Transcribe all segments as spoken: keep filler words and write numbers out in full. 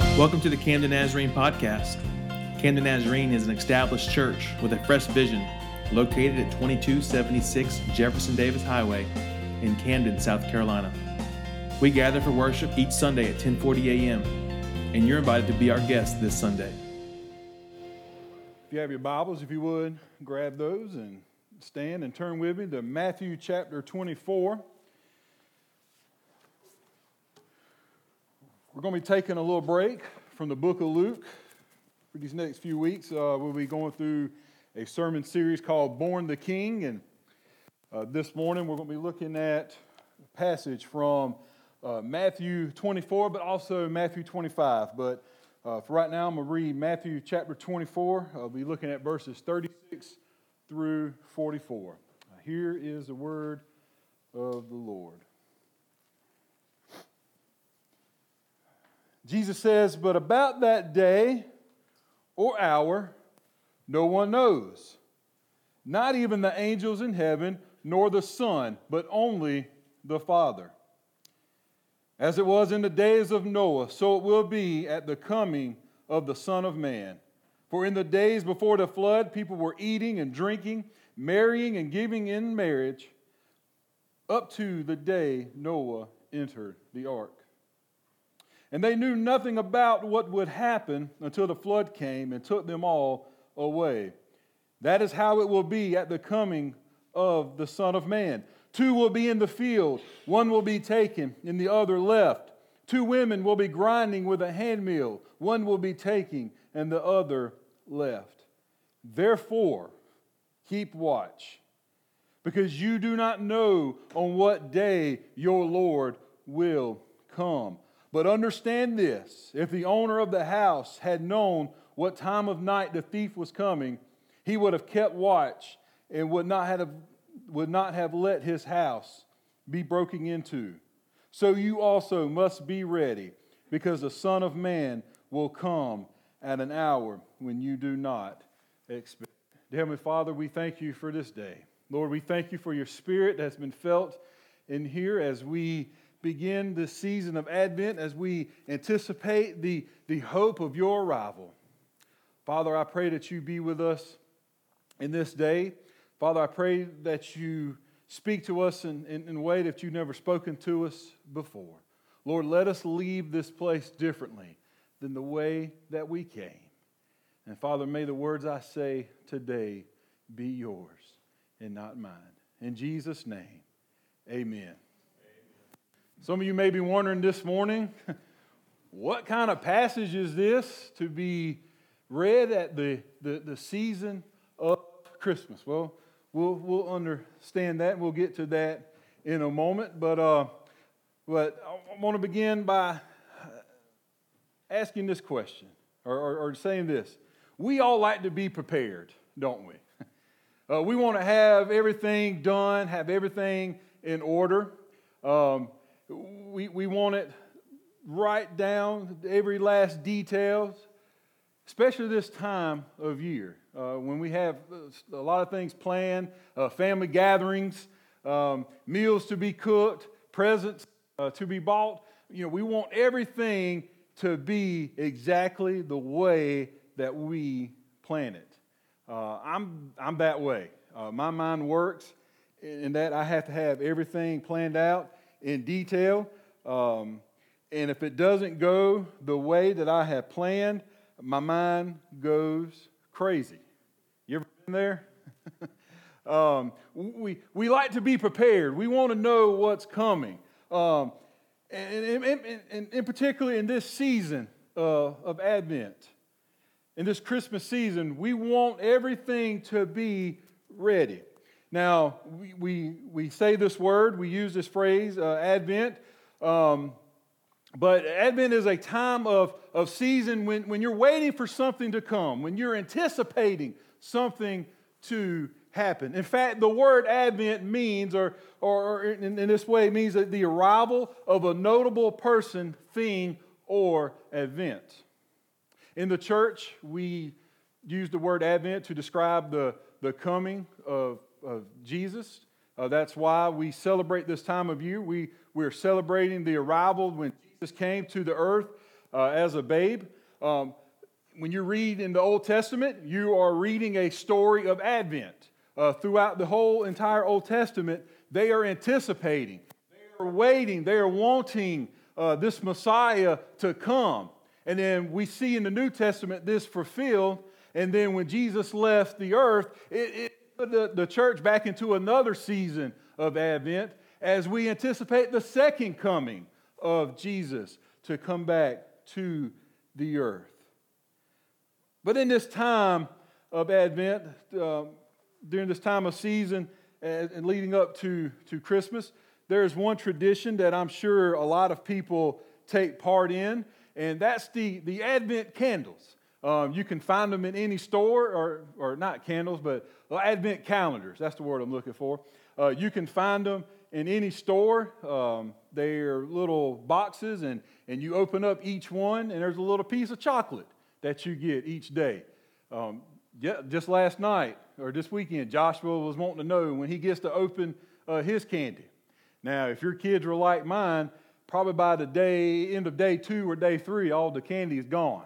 Welcome to the Camden Nazarene Podcast. Camden Nazarene is an established church with a fresh vision located at twenty-two seventy-six Jefferson Davis Highway in Camden, South Carolina. We gather for worship each Sunday at ten forty a.m., and you're invited to be our guest this Sunday. If you have your Bibles, if you would, grab those and stand and turn with me to Matthew chapter twenty-four. We're going to be taking a little break from the book of Luke for these next few weeks. Uh, we'll be going through a sermon series called Born the King, and uh, this morning we're going to be looking at a passage from uh, Matthew twenty-four, but also Matthew twenty-five. But uh, for right now, I'm going to read Matthew chapter twenty-four. I'll be looking at verses thirty-six through forty-four. Uh, here is the word of the Lord. Jesus says, "But about that day or hour, no one knows, not even the angels in heaven, nor the Son, but only the Father. As it was in the days of Noah, so it will be at the coming of the Son of Man. For in the days before the flood, people were eating and drinking, marrying and giving in marriage, up to the day Noah entered the ark. And they knew nothing about what would happen until the flood came and took them all away. That is how it will be at the coming of the Son of Man. Two will be in the field, one will be taken and the other left. Two women will be grinding with a handmill, one will be taken and the other left. Therefore, keep watch, because you do not know on what day your Lord will come. But understand this, if the owner of the house had known what time of night the thief was coming, he would have kept watch and would not have, would not have let his house be broken into. So you also must be ready, because the Son of Man will come at an hour when you do not expect. Dear Heavenly Father, we thank you for this day. Lord, we thank you for your Spirit that's been felt in here as we begin this season of Advent, as we anticipate the, the hope of your arrival. Father, I pray that you be with us in this day. Father, I pray that you speak to us in, in, in a way that you've never spoken to us before. Lord, let us leave this place differently than the way that we came. And Father, may the words I say today be yours and not mine. In Jesus' name, amen. Some of you may be wondering this morning, what kind of passage is this to be read at the, the, the season of Christmas? Well, we'll we'll understand that. We'll get to that in a moment. But, uh, but I want to begin by asking this question, or, or, or saying this. We all like to be prepared, don't we? Uh, we want to have everything done, have everything in order. Um, We we want it right down, every last detail, especially this time of year uh, when we have a lot of things planned, uh, family gatherings, um, meals to be cooked, presents uh, to be bought. You know, we want everything to be exactly the way that we plan it. Uh, I'm I'm that way. Uh, my mind works in that I have to have everything planned out in detail, um, and if it doesn't go the way that I have planned, my mind goes crazy. You ever been there? um, we we like to be prepared. We want to know what's coming, um, and, and, and, and particularly in this season uh, of Advent, in this Christmas season, we want everything to be ready. Now, we, we we say this word, we use this phrase, uh, Advent, um, but Advent is a time of, of season when, when you're waiting for something to come, when you're anticipating something to happen. In fact, the word Advent means, or, or, or in, in this way, it means that the arrival of a notable person, thing, or event. In the church, we use the word Advent to describe the, the coming of of Jesus. Uh, that's why we celebrate this time of year. We, we're celebrating the arrival when Jesus came to the earth uh, as a babe. Um, when you read in the Old Testament, you are reading a story of Advent. Uh, throughout the whole entire Old Testament, they are anticipating, they are waiting, they are wanting uh, this Messiah to come. And then we see in the New Testament this fulfilled. And then when Jesus left the earth, it, it put the, the church back into another season of Advent as we anticipate the second coming of Jesus to come back to the earth. But in this time of Advent, um, during this time of season and, and leading up to, to Christmas, there's one tradition that I'm sure a lot of people take part in, and that's the, the Advent candles. Um, you can find them in any store, or, or not candles, but uh, Advent calendars. That's the word I'm looking for. Uh, you can find them in any store. Um, they're little boxes, and, and you open up each one, and there's a little piece of chocolate that you get each day. Um, yeah, just last night, or this weekend, Joshua was wanting to know when he gets to open uh, his candy. Now, if your kids are like mine, probably by the day, end of day two or day three, all the candy is gone.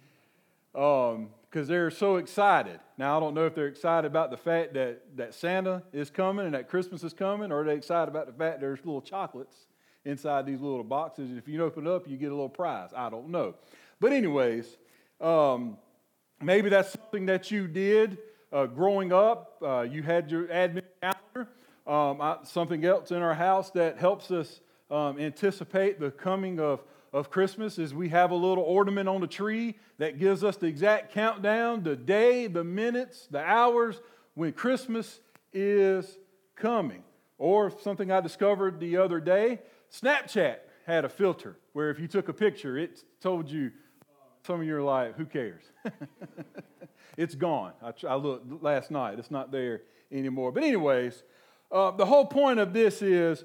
Um, because they're so excited. Now, I don't know if they're excited about the fact that, that Santa is coming and that Christmas is coming, or are they excited about the fact there's little chocolates inside these little boxes, and if you open it up, you get a little prize. I don't know. But anyways, um, maybe that's something that you did uh, growing up. Uh, you had your Advent calendar. Um, I, something else in our house that helps us um, anticipate the coming of of Christmas is we have a little ornament on the tree that gives us the exact countdown, the day, the minutes, the hours when Christmas is coming. Or something I discovered the other day, Snapchat had a filter where if you took a picture, it told you, some of you are like, who cares? It's gone. I, I looked last night. It's not there anymore. But anyways, uh, the whole point of this is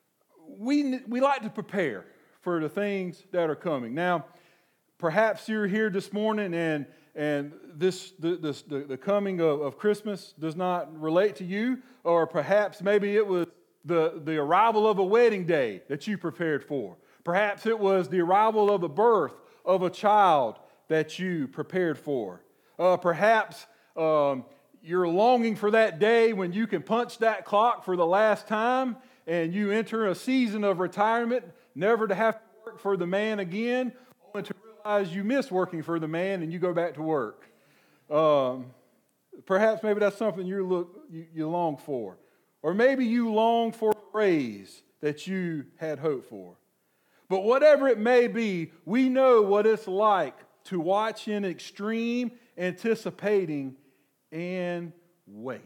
we we like to prepare for the things that are coming. Now, perhaps you're here this morning and and this the this, the, the coming of, of Christmas does not relate to you, or perhaps maybe it was the, the arrival of a wedding day that you prepared for. Perhaps it was the arrival of the birth of a child that you prepared for. Uh, perhaps um, you're longing for that day when you can punch that clock for the last time and you enter a season of retirement, never to have to work for the man again, only to realize you miss working for the man and you go back to work. Um, perhaps maybe that's something you look you, you long for. Or maybe you long for a raise that you had hoped for. But whatever it may be, we know what it's like to watch in extreme anticipating and wait.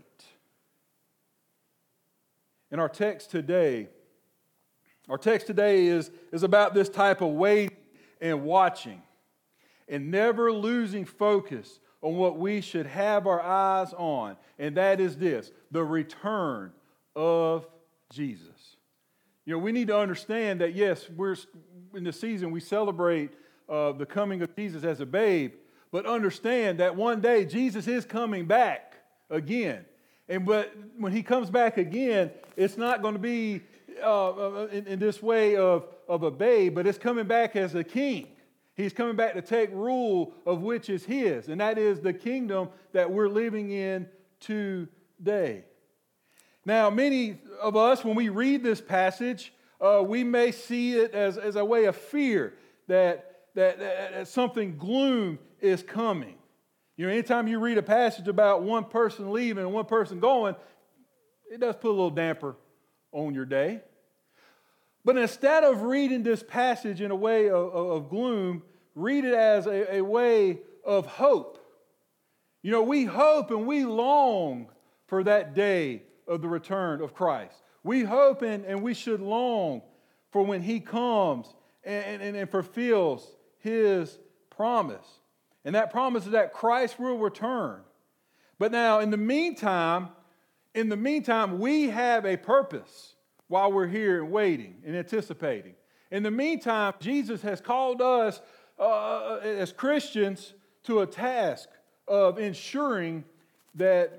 In our text today, our text today is, is about this type of waiting and watching and never losing focus on what we should have our eyes on, and that is this, the return of Jesus. You know, we need to understand that, yes, we're in the season we celebrate uh, the coming of Jesus as a babe, but understand that one day Jesus is coming back again. And but when he comes back again, it's not going to be uh, in, in this way of, of a babe, but it's coming back as a king. He's coming back to take rule of which is his, and that is the kingdom that we're living in today. Now, many of us, when we read this passage, uh, we may see it as, as a way of fear that, that, that something gloom is coming. You know, anytime you read a passage about one person leaving and one person going, it does put a little damper on your day. But instead of reading this passage in a way of, of, of gloom, read it as a, a way of hope. You know, we hope and we long for that day of the return of Christ. We hope and, and we should long for when he comes and, and, and fulfills his promise. And that promise is that Christ will return. But now, in the meantime, in the meantime, we have a purpose while we're here and waiting and anticipating. In the meantime, Jesus has called us uh, as Christians to a task of ensuring that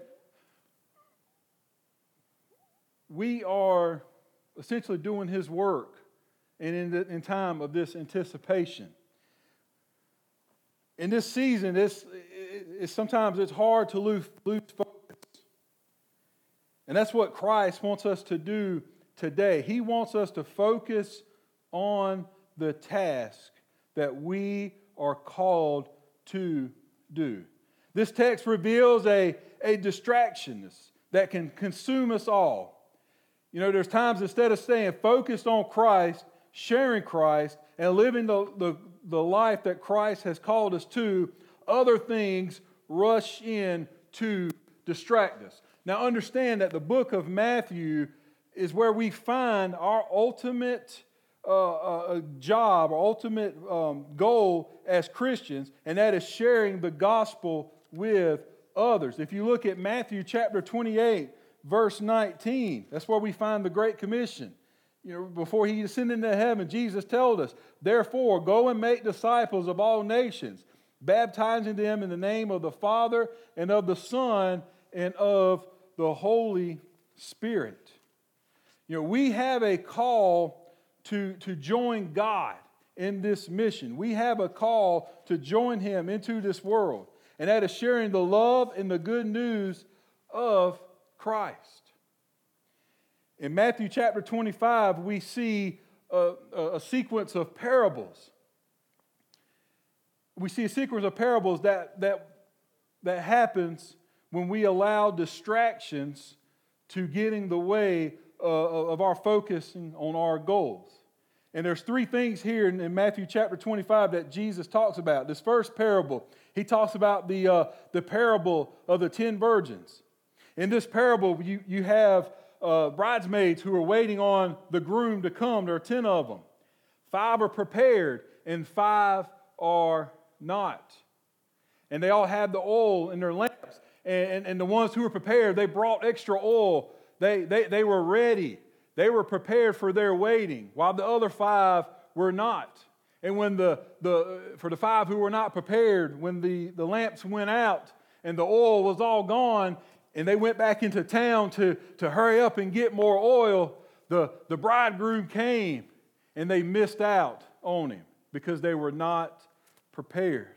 we are essentially doing his work and in the in time of this anticipation. in this season, it's, it, it's sometimes it's hard to lose, lose focus. And that's what Christ wants us to do today. He wants us to focus on the task that we are called to do. This text reveals a, a distraction that can consume us all. You know, there's times instead of staying focused on Christ, sharing Christ, and living the, the, the life that Christ has called us to, other things rush in to distract us. Now understand that the book of Matthew is where we find our ultimate uh, uh, job, our ultimate um, goal as Christians, and that is sharing the gospel with others. If you look at Matthew chapter twenty-eight, verse nineteen, that's where we find the Great Commission. You know, before he ascended into heaven, Jesus told us, therefore, go and make disciples of all nations, baptizing them in the name of the Father and of the Son and of the Holy Spirit. You know, we have a call to, to join God in this mission. We have a call to join Him into this world, and that is sharing the love and the good news of Christ. In Matthew chapter twenty-five, we see a, a sequence of parables. We see a sequence of parables that, that, that happens when we allow distractions to get in the way uh, of our focusing on our goals. And there's three things here in, in Matthew chapter twenty-five that Jesus talks about. This first parable, he talks about the, uh, the parable of the ten virgins. In this parable, you, you have uh, bridesmaids who are waiting on the groom to come. There are ten of them. Five are prepared and five are not. And they all have the oil in their lamps. And, and, and the ones who were prepared, they brought extra oil. They, they, they were ready. They were prepared for their waiting, while the other five were not. And when the, the for the five who were not prepared, when the, the lamps went out and the oil was all gone, and they went back into town to, to hurry up and get more oil, the, the bridegroom came, and they missed out on him because they were not prepared.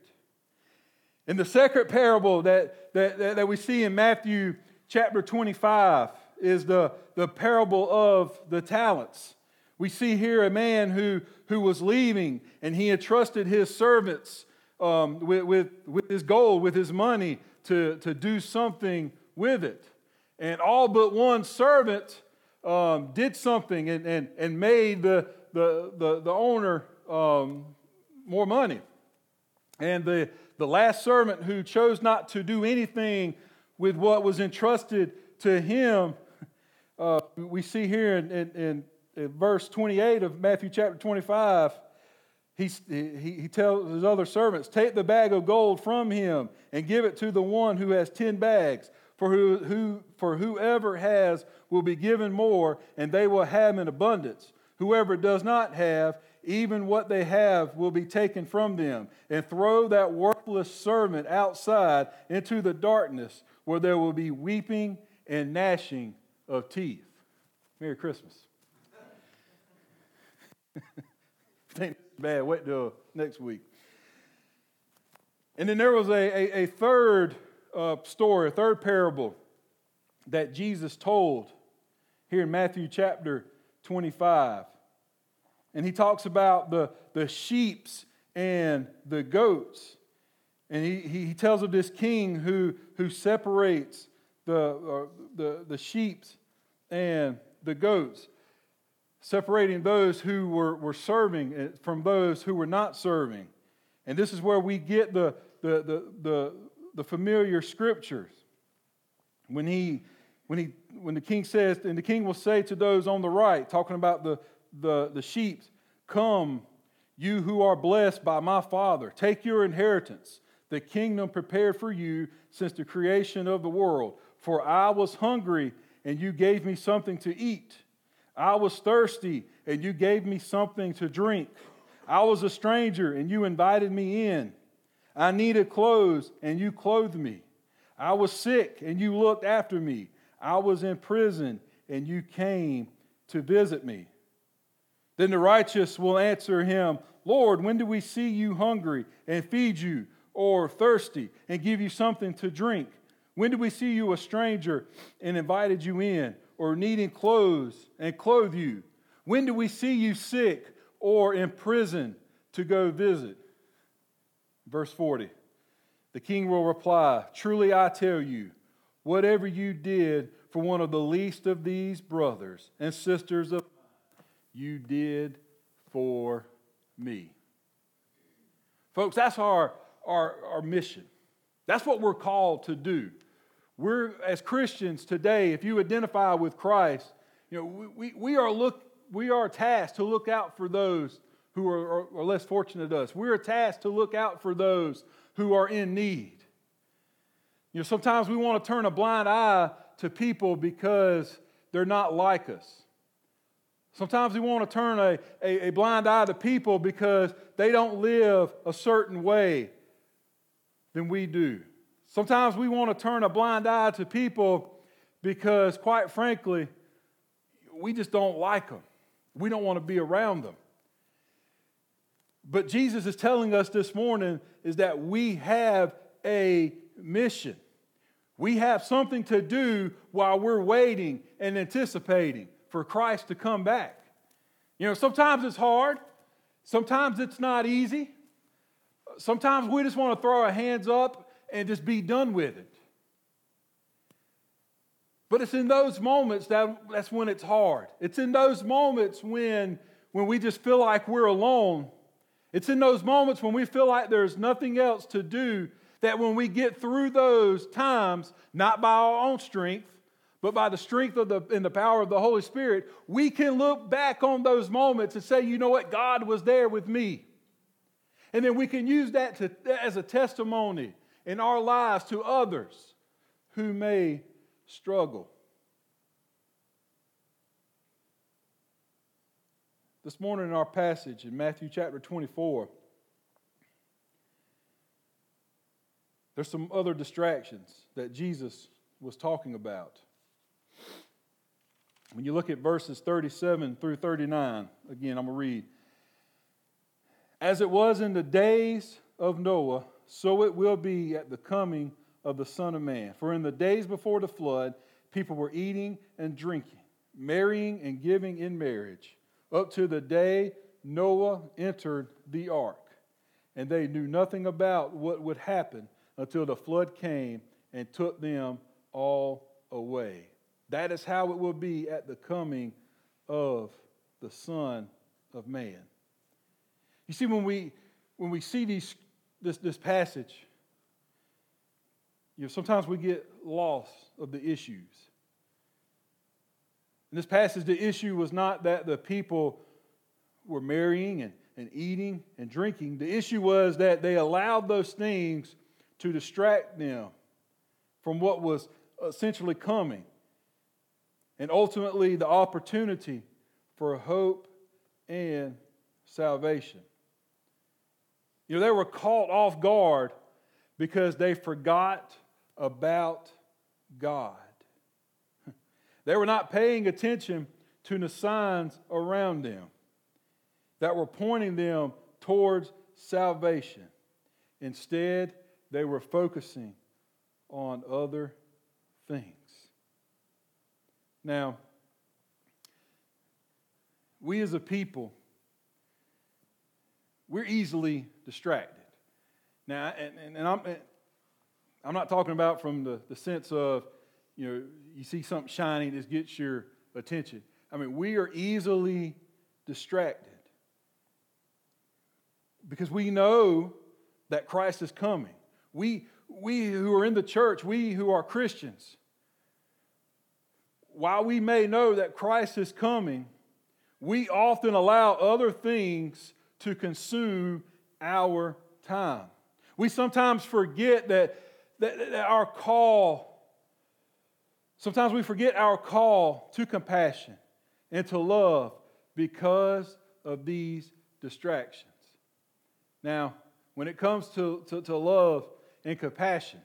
And the second parable that, that, that, that we see in Matthew chapter twenty-five is the, the parable of the talents. We see here a man who, who was leaving, and he entrusted his servants um, with, with, with his gold, with his money, to, to do something with it. And all but one servant um, did something and, and, and made the, the, the, the owner um, more money. And the, the last servant who chose not to do anything with what was entrusted to him, uh, we see here in, in, in verse twenty-eight of Matthew chapter twenty-five, he, he, he tells his other servants, take the bag of gold from him and give it to the one who has ten bags. For, who, who, for whoever has will be given more, and they will have in abundance. Whoever does not have, even what they have will be taken from them. And throw that worthless servant outside into the darkness, where there will be weeping and gnashing of teeth. Merry Christmas. Ain't bad. Wait till next week. And then there was a, a, a third uh, story, a third parable that Jesus told here in Matthew chapter twenty-five. And he talks about the, the sheeps and the goats. And he, he tells of this king who, who separates the, uh, the, the sheep and the goats, separating those who were, were serving from those who were not serving. And this is where we get the, the, the, the, the familiar scriptures. When he, when he, when the king says, and the king will say to those on the right, talking about the, the, the sheep, come, you who are blessed by my Father, take your inheritance, the kingdom prepared for you since the creation of the world. For I was hungry, and you gave me something to eat. I was thirsty, and you gave me something to drink. I was a stranger, and you invited me in. I needed clothes, and you clothed me. I was sick, and you looked after me. I was in prison, and you came to visit me. Then the righteous will answer him, Lord, when did we see you hungry and feed you, or thirsty and give you something to drink? When did we see you a stranger and invited you in, or needing clothes and clothe you? When did we see you sick or in prison to go visit? Verse forty, the king will reply, truly I tell you, whatever you did for one of the least of these brothers and sisters of mine, you did for me. Folks, that's our, our, our mission. That's what we're called to do. We're, as Christians today, if you identify with Christ, you know, we, we, we are look we are tasked to look out for those who are, are, are less fortunate than us. We're tasked to look out for those who are in need. You know, sometimes we want to turn a blind eye to people because they're not like us. Sometimes we want to turn a, a, a blind eye to people because they don't live a certain way than we do. Sometimes we want to turn a blind eye to people because, quite frankly, we just don't like them. We don't want to be around them. But Jesus is telling us this morning is that we have a mission. We have something to do while we're waiting and anticipating for Christ to come back. You know, sometimes it's hard. Sometimes it's not easy. Sometimes we just want to throw our hands up and just be done with it. But it's in those moments that that's when it's hard. It's in those moments when, when we just feel like we're alone. It's in those moments when we feel like there's nothing else to do, that when we get through those times, not by our own strength, but by the strength of the and the power of the Holy Spirit, we can look back on those moments and say, you know what, God was there with me. And then we can use that to, as a testimony in our lives to others who may struggle. This morning in our passage in Matthew chapter twenty-four, there's some other distractions that Jesus was talking about. When you look at verses thirty-seven through thirty-nine, again, I'm going to read. As it was in the days of Noah, so it will be at the coming of the Son of Man. For in the days before the flood, people were eating and drinking, marrying and giving in marriage, up to the day Noah entered the ark. And they knew nothing about what would happen until the flood came and took them all away. That is how it will be at the coming of the Son of Man. You see, when we when we see these this, this passage, you know, sometimes we get lost of the issues. In this passage, the issue was not that the people were marrying and, and eating and drinking. The issue was that they allowed those things to distract them from what was essentially coming, and ultimately the opportunity for hope and salvation. You know, they were caught off guard because they forgot about God. They were not paying attention to the signs around them that were pointing them towards salvation. Instead, they were focusing on other things. Now, we as a people, we're easily distracted. Now, and, and, and I'm, I'm not talking about from the, the sense of, you know, you see something shiny that gets your attention. I mean, we are easily distracted because we know that Christ is coming. We, we who are in the church, we who are Christians, while we may know that Christ is coming, we often allow other things to consume our time. We sometimes forget that, that, that our call, sometimes we forget our call to compassion and to love because of these distractions. Now, when it comes to, to, to love and compassion,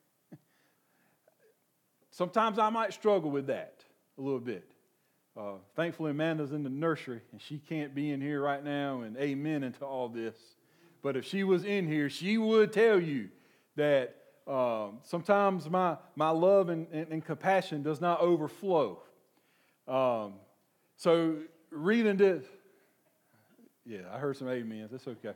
sometimes I might struggle with that a little bit. Uh, thankfully, Amanda's in the nursery, and she can't be in here right now and amen into all this. But if she was in here, she would tell you that um, sometimes my, my love and, and, and compassion does not overflow. Um, so reading this, yeah, I heard some amens. That's okay.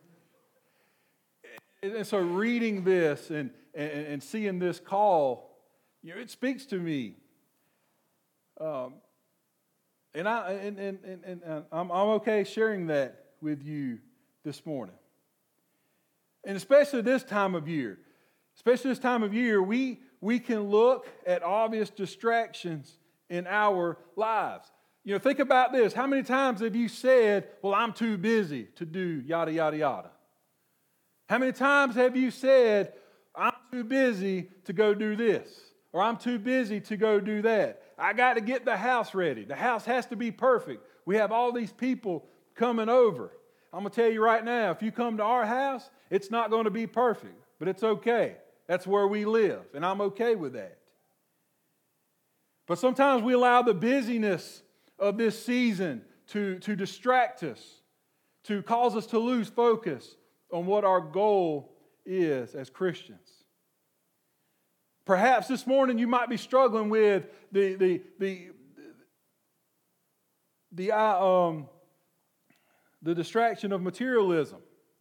And, and so reading this and, and, and seeing this call, you know, it speaks to me. Um, and I and, and, and, and I'm, I'm okay sharing that with you this morning. And especially this time of year. Especially this time of year, we, we can look at obvious distractions in our lives. You know, think about this. How many times have you said, well, I'm too busy to do yada, yada, yada? How many times have you said, I'm too busy to go do this? Or I'm too busy to go do that? I got to get the house ready. The house has to be perfect. We have all these people coming over. I'm going to tell you right now, if you come to our house, it's not going to be perfect, but it's okay. That's where we live, and I'm okay with that. But sometimes we allow the busyness of this season to, to distract us, to cause us to lose focus on what our goal is as Christians. Perhaps this morning you might be struggling with the the the the uh, um the distraction of materialism.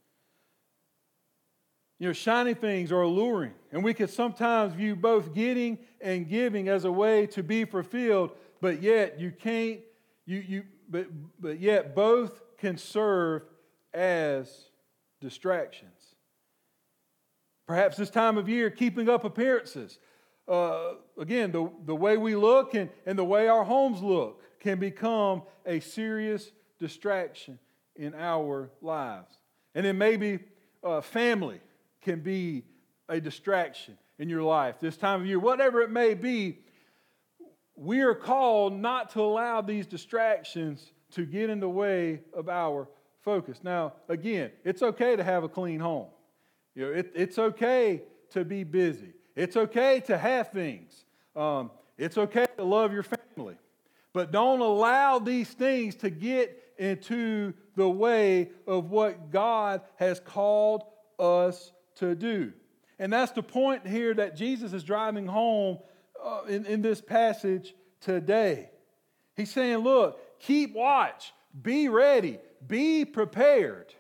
You know, shiny things are alluring, and we can sometimes view both getting and giving as a way to be fulfilled, but yet you can't. You you but but yet both can serve as distractions. Perhaps this time of year, keeping up appearances. Uh, again, the, the way we look and, and the way our homes look can become a serious distraction in our lives. And then maybe uh, family can be a distraction in your life this time of year. Whatever it may be, we are called not to allow these distractions to get in the way of our focus. Now, again, it's okay to have a clean home. You know, it, it's okay to be busy. It's okay to have things. Um, it's okay to love your family. But don't allow these things to get into the way of what God has called us to do. And that's the point here that Jesus is driving home uh, in, in this passage today. He's saying, look, keep watch, be ready, be prepared.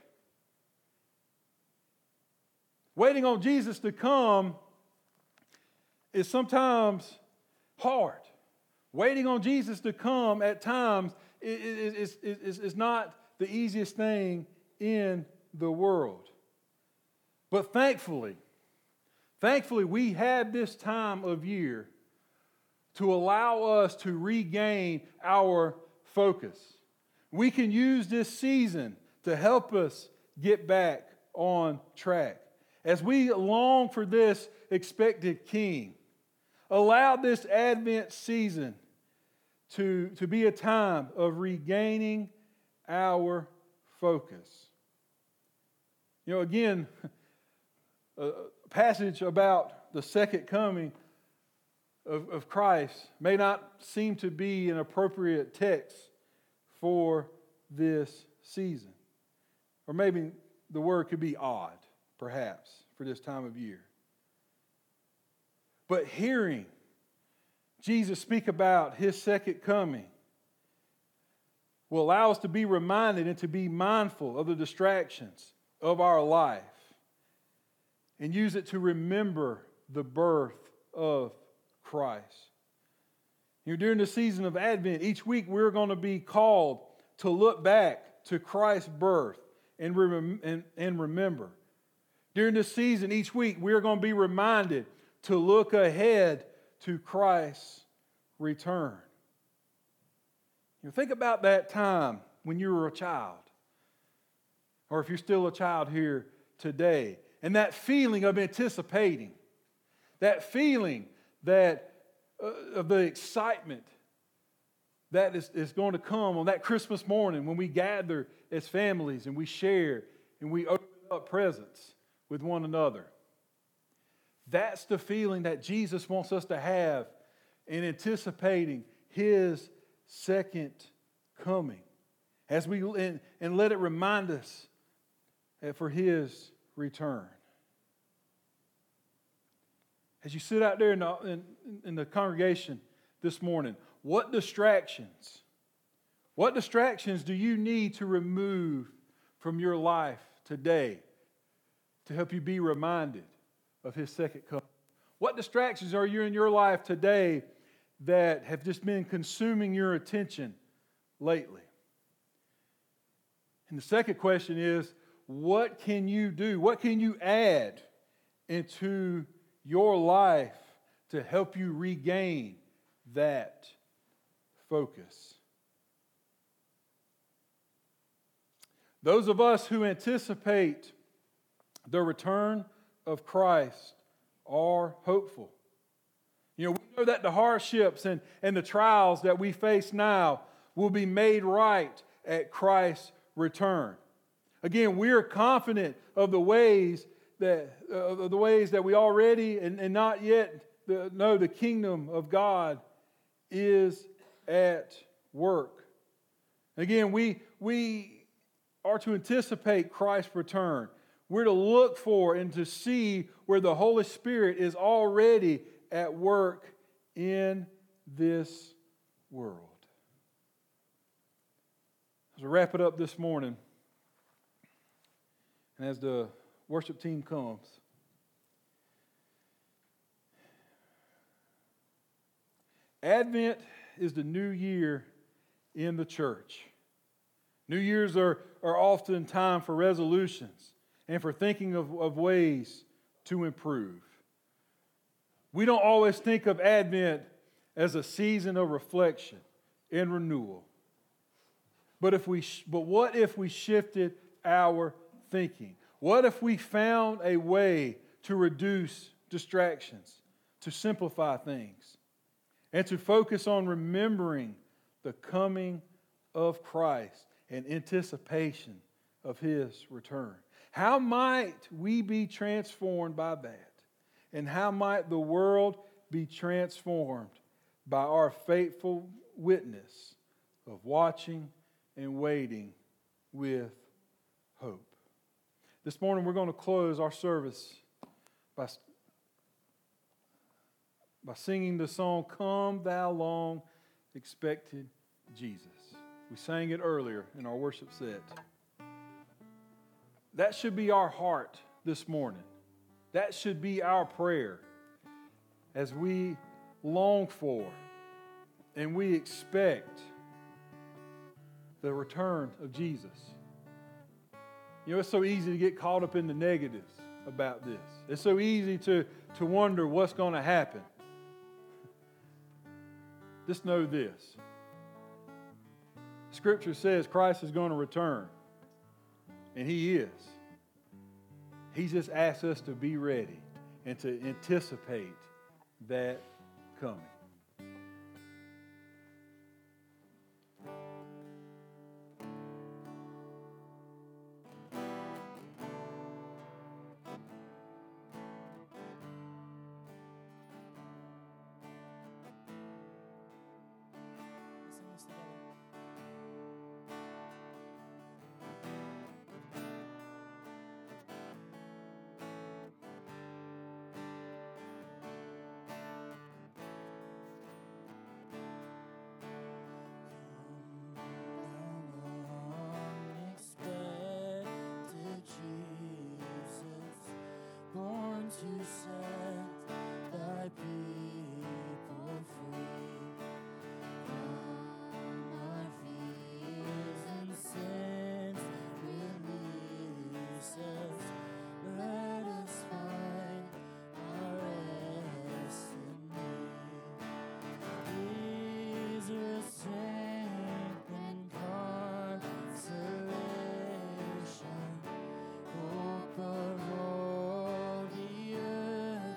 Waiting on Jesus to come is sometimes hard. Waiting on Jesus to come at times is, is, is, is not the easiest thing in the world. But thankfully, thankfully we have this time of year to allow us to regain our focus. We can use this season to help us get back on track. As we long for this expected King, allow this Advent season to, to be a time of regaining our focus. You know, again, a passage about the second coming of, of Christ may not seem to be an appropriate text for this season. Or maybe the word could be odd, perhaps, for this time of year. But hearing Jesus speak about His second coming will allow us to be reminded and to be mindful of the distractions of our life and use it to remember the birth of Christ. You know, during the season of Advent, each week we're going to be called to look back to Christ's birth and, rem- and, and remember. During this season, each week, we're going to be reminded to look ahead to Christ's return. You know, think about that time when you were a child, or if you're still a child here today, and that feeling of anticipating, that feeling that uh, of the excitement that is, is going to come on that Christmas morning when we gather as families and we share and we open up presents with one another. That's the feeling that Jesus wants us to have in anticipating His second coming. As we and, and let it remind us for His return. As you sit out there in the, in, in the congregation this morning, what distractions, what distractions do you need to remove from your life today to help you be reminded of His second coming? What distractions are you in your life today that have just been consuming your attention lately? And the second question is, what can you do? What can you add into your life to help you regain that focus? Those of us who anticipate the return of Christ are hopeful. You know, we know that the hardships and, and the trials that we face now will be made right at Christ's return. Again, we are confident of the ways that uh, the ways that we already and, and not yet the, know the kingdom of God is at work. Again, we we are to anticipate Christ's return. We're to look for and to see where the Holy Spirit is already at work in this world. As we wrap it up this morning, and as the worship team comes, Advent is the new year in the church. New Years are, are often time for resolutions and for thinking of, of ways to improve. We don't always think of Advent as a season of reflection and renewal. But if we, but what if we shifted our thinking? What if we found a way to reduce distractions, to simplify things, and to focus on remembering the coming of Christ and anticipation of His return? How might we be transformed by that? And how might the world be transformed by our faithful witness of watching and waiting with hope? This morning we're going to close our service by, by singing the song, "Come Thou Long Expected Jesus." We sang it earlier in our worship set. That should be our heart this morning. That should be our prayer as we long for and we expect the return of Jesus. You know, it's so easy to get caught up in the negatives about this. It's so easy to, to wonder what's going to happen. Just know this. Scripture says Christ is going to return. And He is. He just asks us to be ready and to anticipate that coming. To set thy people free from our fears and sins, release us, let us find our rest in thee. Israel's strength and consolation, hope of all the earth.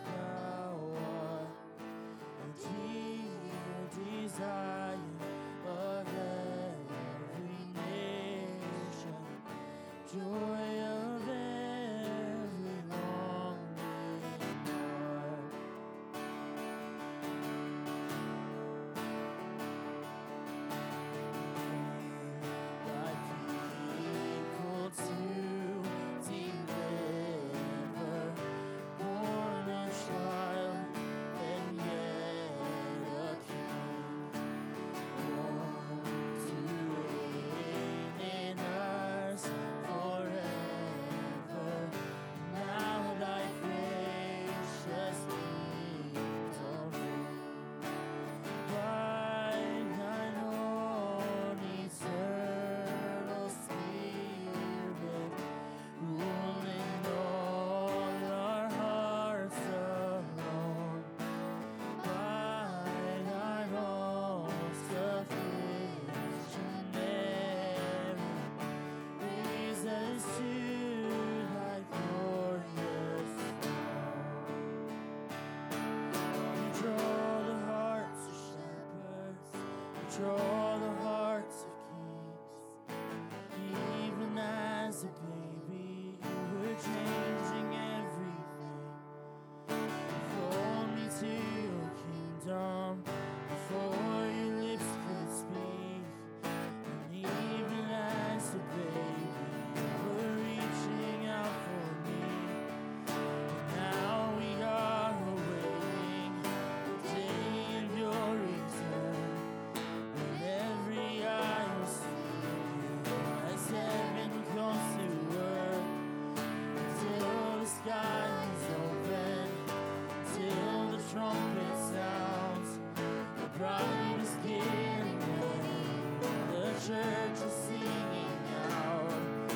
draw the hearts of kings. Even as a baby, you were changing everything. Call me to your kingdom before your lips could speak. And even as a baby, you were reaching out for me. And now we are awaiting the day of your return, when every eye will see you as heaven comes to earth. Until the sky is open, till the trumpet sounds, the bride is getting ready, the church is singing out.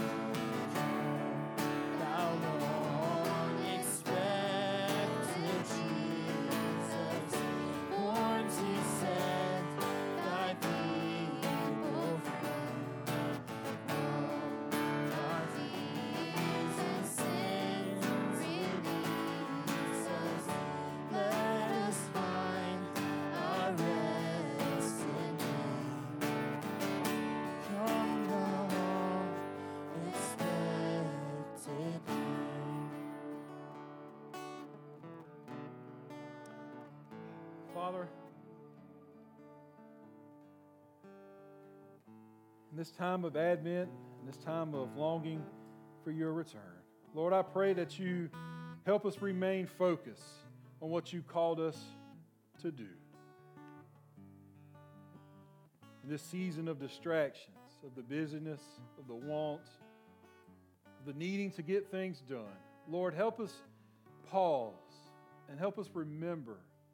Come, thou long expected Jesus, born to set thy people free. Come, our fears and sins release us. Let us find our rest in thee. Come, thou long expected King. Father, in this time of Advent, in this time of longing for your return, Lord, I pray that you help us remain focused on what you called us to do. In this season of distractions, of the busyness, of the want, of the needing to get things done, Lord, help us pause and help us remember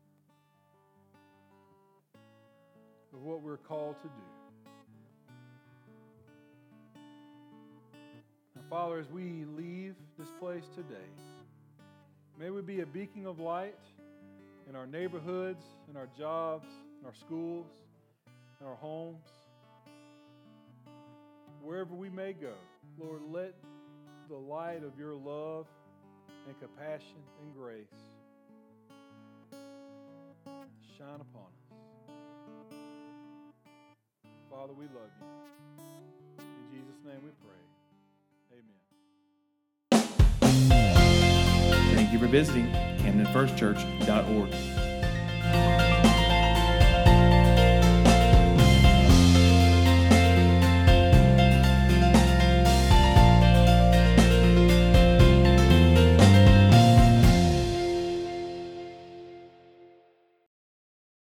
of what we're called to do. Now, Father, as we leave this place today, may we be a beacon of light in our neighborhoods, in our jobs, in our schools, in our homes, wherever we may go. Lord, let the light of your love and compassion and grace shine upon us. Father, we love you. In Jesus' name we pray. Amen. Thank you for visiting Camden First Church dot org.